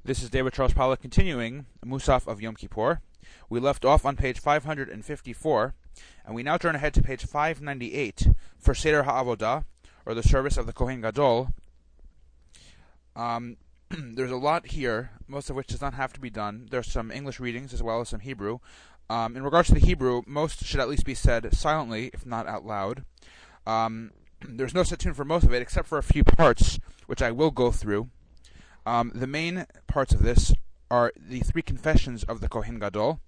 This is David Charles Pollack continuing Musaf of Yom Kippur. We left off on page 554, and we now turn ahead to page 598 for Seder HaAvodah, or the service of the Kohen Gadol. There's a lot here, most of which does not have to be done. There's some English readings as well as some Hebrew. In regards to the Hebrew, most should at least be said silently, if not out loud. There's no set tune for most of it, except for a few parts, which I will go through. The main parts of this are the three confessions of the Kohen Gadol.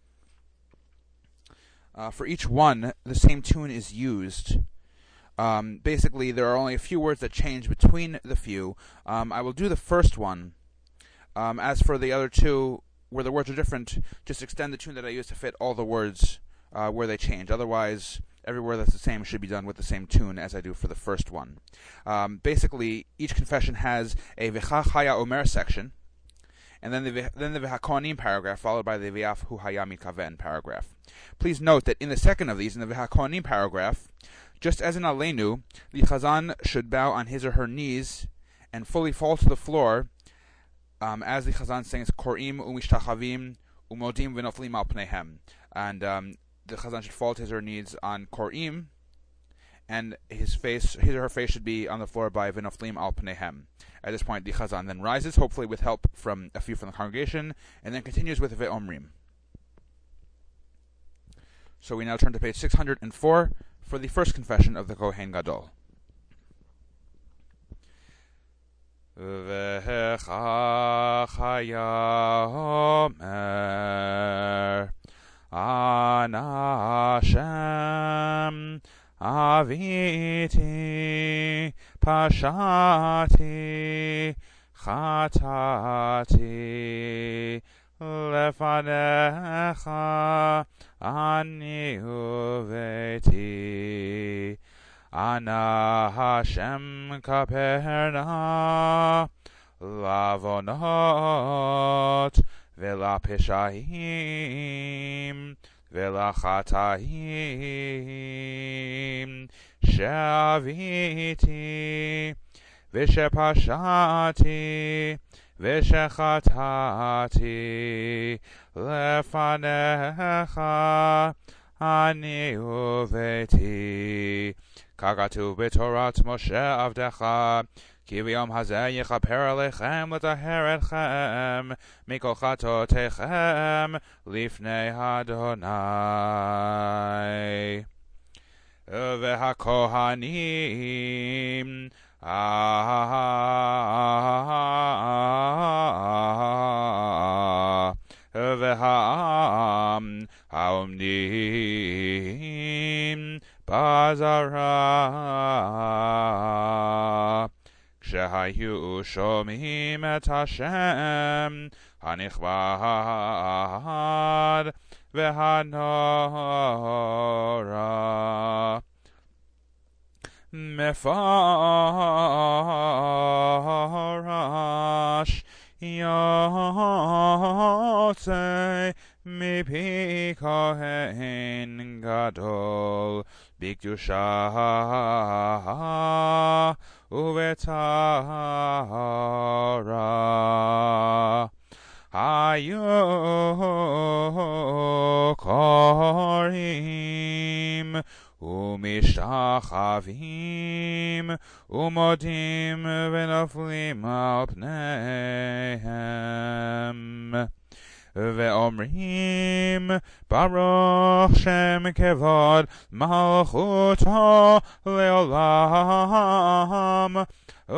For each one, the same tune is used. Basically, there are only a few words that change between the few. I will do the first one. As for the other two, where the words are different, just extend the tune that I use to fit all the words where they change. Otherwise, every word that's the same should be done with the same tune as I do for the first one. Basically, each confession has a V'cha Chaya Omer section, and then the V'hakohanim paragraph, followed by the V'af Hu Haya Mikaven paragraph. Please note that in the second of these, in the V'hakohanim paragraph, just as in Aleinu, the Chazan should bow on his or her knees and fully fall to the floor, as the Chazan sings Korim Umishtachavim Umodim V'noflim Al Pneihem. And the Chazan should fall to his or her knees on Korim, and his or her face should be on the floor by V'noflim Al Pneihem. At this point, the Chazan then rises, hopefully with help from a few from the congregation, and then continues with Ve'omrim. So we now turn to page 604 for the first confession of the Kohen Gadol. V'hecha chaya omer Ana Hashem aviti pashati chatati lefanecha ani uveti Ana Hashem kaperna lavonot vela peshaim vela chataim shaviti v'shepashati v'shechatati lefanecha ani uveti Kagatu b'torat Moshe avdecha Ki v'yom hazeh yechaper alechem l'taher etchem mikol chatotechem lifnei Adonai v'hakohanim v'ha'am ha'omdim Bazara Kshehayu shomim et Hashem Hanichvad V'hanora Mefarash Yotzei Mipi Kohen Gadol Bikdusha Uvetara Hayu Korim Umishachavim Umodim V'noflim Al Pneihem Ve'omrim Baruch Shem Kevod Malchuto Leolam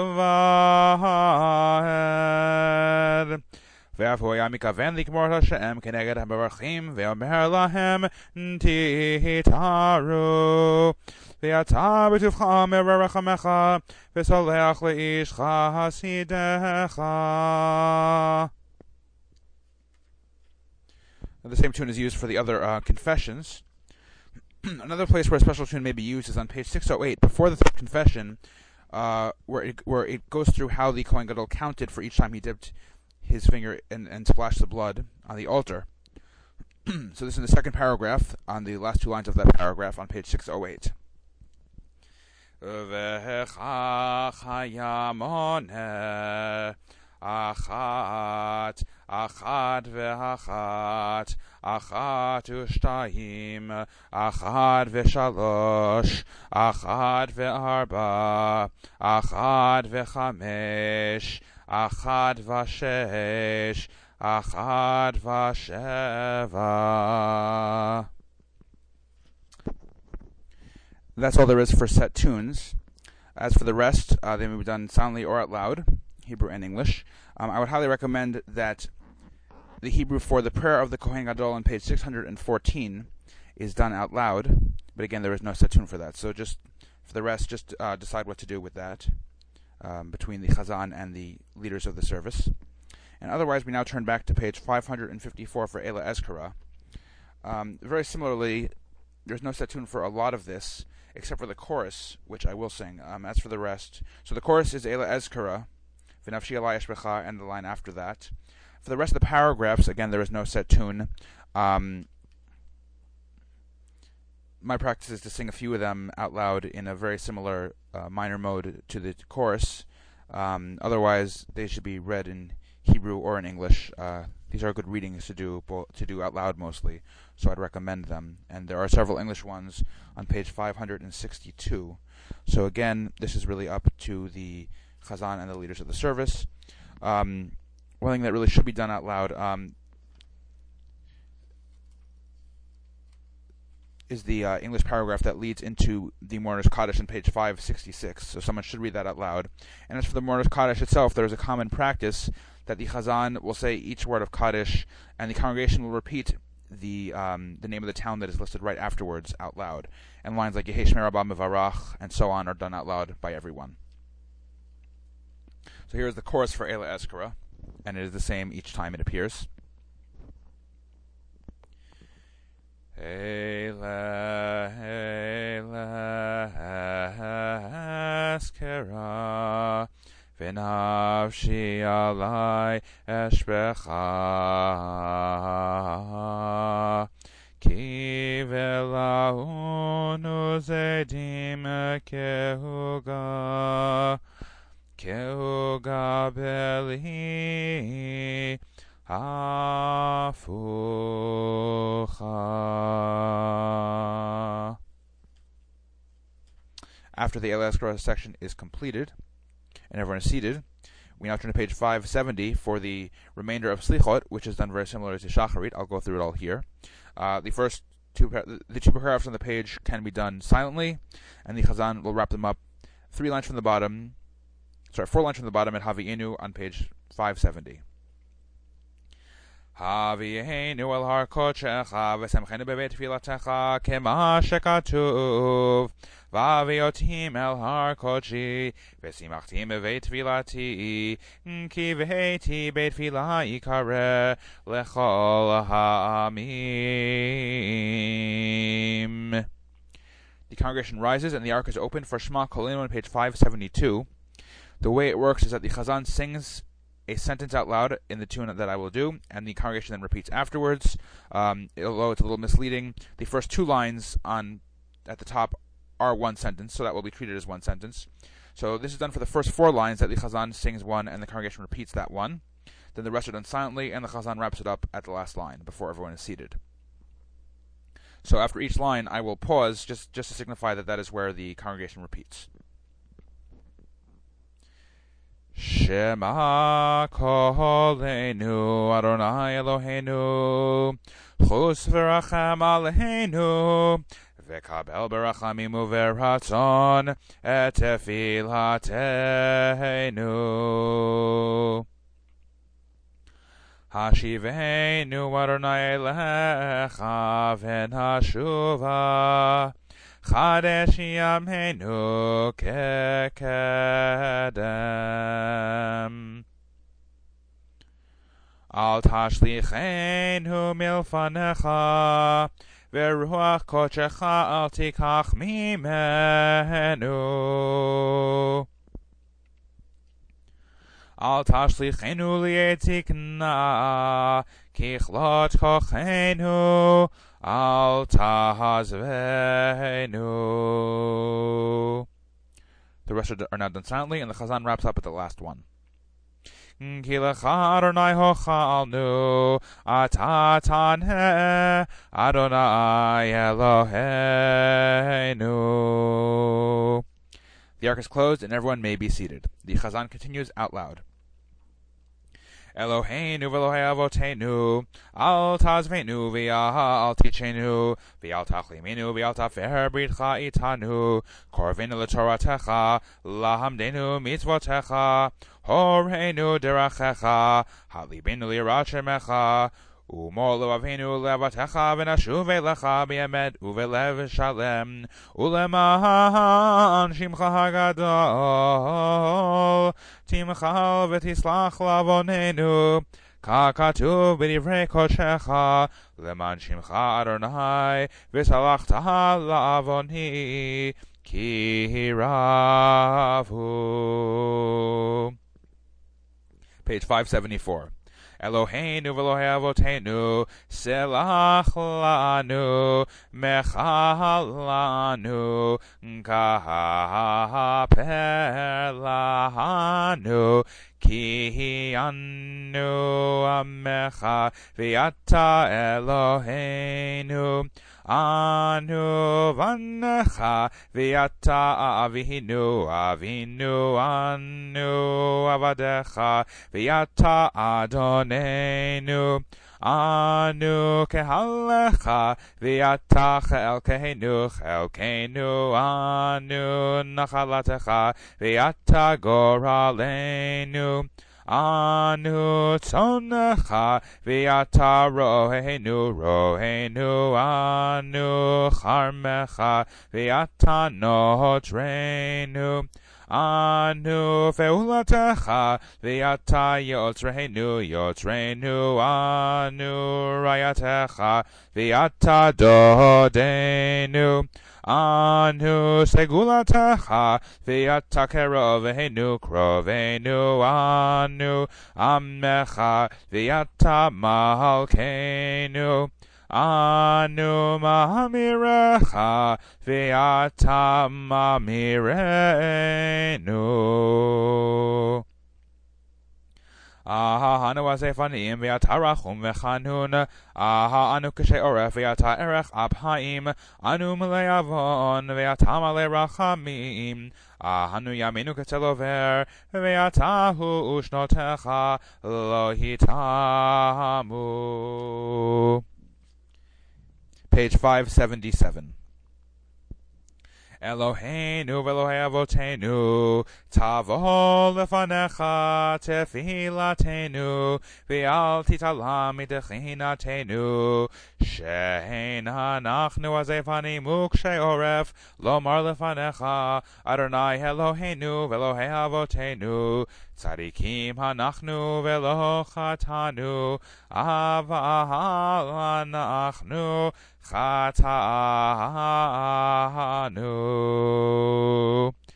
Vahed Ve'af Hu Haya Mikaven Likmor Hashem Keneged HaMevarchim Ve'omer Lahem Titaru Ve'ata B'tuvcha Mererachamecha Ve'soleach Le'ishcha Hasidecha. The same tune is used for the other confessions. Another place where a special tune may be used is on page 608, before the third confession, where it goes through how the Kohen Gadol counted for each time he dipped his finger and splashed the blood on the altar. So this is in the second paragraph, on the last two lines of that paragraph on page 608. Achat, Achat ve'achat, Achat u'shtayim, Achat ve'shalosh, Achat ve'arba, Achat ve'chamesh, Achat v'shesh, Achat v'sheva. That's all there is for set tunes. As for the rest, they may be done silently or out loud, Hebrew and English. I would highly recommend that the Hebrew for the prayer of the Kohen Gadol on page 614 is done out loud, but again, there is no set tune for that. So just for the rest, just decide what to do with that between the Chazan and the leaders of the service. And otherwise, we now turn back to page 554 for Eila Ezkara. Very similarly, there's no set tune for a lot of this, except for the chorus, which I will sing. As for the rest, so the chorus is Eila Ezkara, V'nafshi alai eshbecha, and the line after that. For the rest of the paragraphs, again, there is no set tune. My practice is to sing a few of them out loud in a very similar minor mode to the chorus. Otherwise, they should be read in Hebrew or in English. These are good readings to do out loud mostly, so I'd recommend them. And there are several English ones on page 562. So again, this is really up to the Chazan and the leaders of the service. One thing that really should be done out loud is the English paragraph that leads into the Mourner's Kaddish on page 566. So someone should read that out loud. And as for the Mourner's Kaddish itself, there is a common practice that the Chazan will say each word of Kaddish, and the congregation will repeat the name of the town that is listed right afterwards out loud. And lines like Yehi Shmer Rabba Mevarach and so on are done out loud by everyone. So here is the chorus for Eila Ezkara, and it is the same each time it appears. Eila, Eila Ezkara, V'nafshi alai eshbecha, Ki v'launu zedim kehuga, Kehuga beli hafucha. After the Eila Ezkara section is completed and everyone is seated, we now turn to page 570 for the remainder of Slichot, which is done very similar to Shacharit. I'll go through it all here. The two paragraphs on the page can be done silently, and the Chazan will wrap them up 4 lines from the bottom at Havi'enu on page 570. Havi'enu el har kodshecha v'semchenu bebeit tfilatecha kema shekatuv v'aviotim el har kodshi v'simachtim bebeit tfilati ki v'heiti beit tfilah yikare lechol ha'amim. The congregation rises and the ark is opened for Shema Kolinu on page 572. The way it works is that the Chazan sings a sentence out loud in the tune that I will do, and the congregation then repeats afterwards. Although it's a little misleading, the first 2 lines at the top are one sentence, so that will be treated as one sentence. So this is done for the first 4 lines, that the Chazan sings one and the congregation repeats that one. Then the rest are done silently, and the Chazan wraps it up at the last line before everyone is seated. So after each line, I will pause just to signify that is where the congregation repeats. Shema Kolenu Adonai Eloheinu Chus v'rachem aleinu V'kabel berachamim u'veratzon et tefilateinu Hashivenu Adonai elecha v'nashuva Chadesh Yameinu kekedem Al tashlichenu milfanecha Veruach kodshecha al tikach mimenu Al tashlichenu li'etikna Kichlot kochenu Al tahazvenu. The rest are now done silently, and the Chazan wraps up at the last one. Ki lecha Adonai hochalnu, Ata taneh Adonai Eloheinu. The ark is closed and everyone may be seated. The Chazan continues out loud. Eloheinu v'Elohei avotenu, al tazvenu v'al tichenu, v'al tachlimenu v'al tafer britcha itanu, korvenu l'toratecha, lahamdenu mitzvotecha, horeinu derachecha, halibenu lirat shemecha, Umolu avinu levatecha v'nashuv elecha b'emet uvelev shalem uleman shimcha hagadol timchal v'tislach lavonenu kakatuv b'divrei kodshecha leman shimcha Adonai v'salachta lavoni ki ravu. Page 574. Eloheinu v'Elohei avotenu, selach lanu, mechal lanu, kaper lanu, ki anu amecha, v'yata Eloheinu, anu vanecha, v'yata avinu, anu avadecha, v'yata Adonenu, anu kehalecha, v'yata chelkeinu, anu nachalatecha, v'yata goralenu, anu tzonecha, v'yata rohenu, anu charmecha, v'yata notrenu, anu feulatecha, v'yata yotrenu, anu rayatecha, v'yata dodenu, anu segulatecha, v'yata krovenu, anu amecha, v'yata malkeinu, anu mamirecha, v'yata mamirenu. Anu azefanim v'yata rachum v'chanun, anu kashay oref v'yata erech abhaim, anu malei avon v'yata malei rachamim, anu yaminu ketzelover v'yata hu ushnotecha lo hitamu. Page 577. Eloheinu v'Elohei avotenu, tavo lefanecha tefilatenu, v'al titalam mitechinatenu, she'en hanachnu azefanim ukshei oref, lomar lefanecha, Adonai Eloheinu v'Elohei avotenu, tzadikim hanachnu v'lo chatanu, aval hanachnu chatanu.